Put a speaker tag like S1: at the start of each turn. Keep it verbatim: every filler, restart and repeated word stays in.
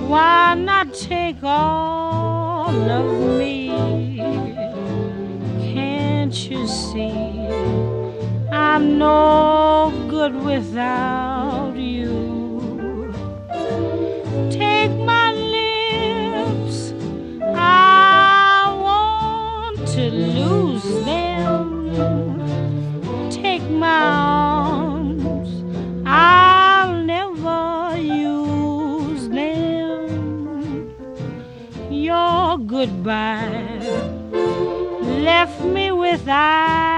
S1: Why not take all of me? Can't you see I'm no good without you? Take my lips, I want to lose them. Take my arms, I'll never use them. Your goodbye left me with eyes